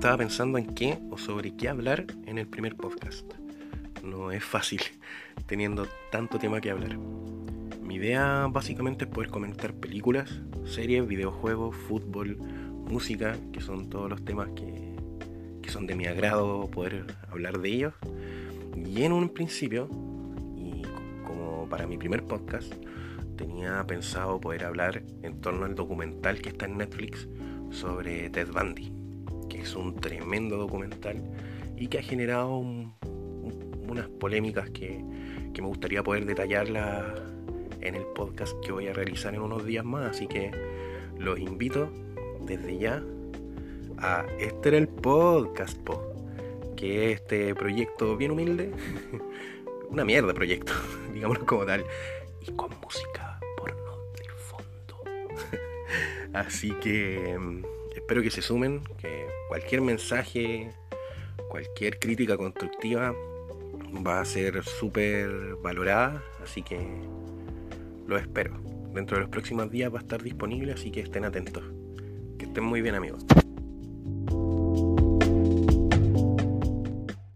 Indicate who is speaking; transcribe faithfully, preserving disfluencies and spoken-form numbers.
Speaker 1: estaba pensando en qué o sobre qué hablar en el primer podcast. No es fácil teniendo tanto tema que hablar. Mi idea básicamente es poder comentar películas, series, videojuegos, fútbol, música, que son todos los temas que, que son de mi agrado poder hablar de ellos. Y en un principio, y como para mi primer podcast, tenía pensado poder hablar en torno al documental que está en Netflix sobre Ted Bundy, que es un tremendo documental y que ha generado un, un, unas polémicas que, que me gustaría poder detallarlas en el podcast que voy a realizar en unos días más. Así que los invito desde ya a Este era el podcast, po, que es este proyecto bien humilde, una mierda de proyecto, digámoslo como tal, y con música porno de fondo. Así que espero que se sumen, que cualquier mensaje, cualquier crítica constructiva va a ser súper valorada, así que lo espero. Dentro de los próximos días va a estar disponible, así que estén atentos. Que estén muy bien, amigos.